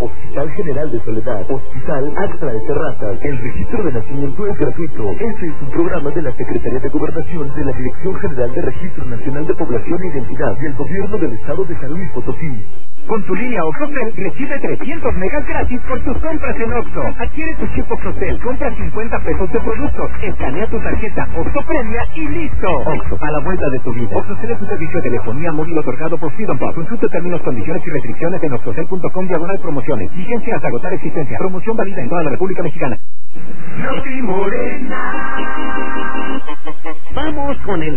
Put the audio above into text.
Hospital General de Soledad, Hospital Axtra de Terrazas. El registro de nacimiento es gratuito. Este es un programa de la Secretaría de Gobernación de la Dirección General de Registro Nacional de Población e Identidad y el Gobierno del Estado de San Luis Potosí. Con tu línea OXXOTEL recibe 300 megas gratis por tus compras en Oxxo. Adquiere tu chip OXXOTEL, compra 50 pesos de productos, escanea tu tarjeta Oxxo Premia y listo. Oxxo, a la vuelta de tu vida. OXXOTEL es un servicio de telefonía móvil otorgado por Freedom Pop. Consulta términos, condiciones y restricciones en oxxotel.com/promociones. Vigencia hasta agotar existencia. Promoción válida en toda la República Mexicana. Noti Morena. Vamos con el